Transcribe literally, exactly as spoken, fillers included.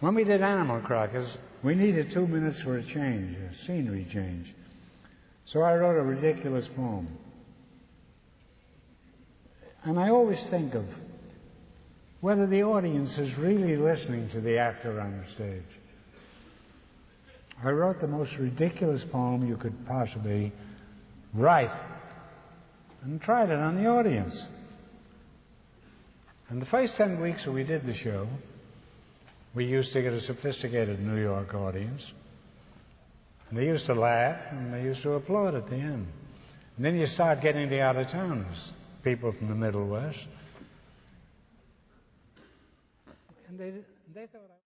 When we did Animal Crackers, we needed two minutes for a change, a scenery change. So I wrote a ridiculous poem. And I always think of whether the audience is really listening to the actor on the stage. I wrote the most ridiculous poem you could possibly write and tried it on the audience. And the first ten weeks that we did the show, we used to get a sophisticated New York audience. And they used to laugh and they used to applaud at the end. And then you start getting the out-of-towners, people from the Middle West. And they, they thought I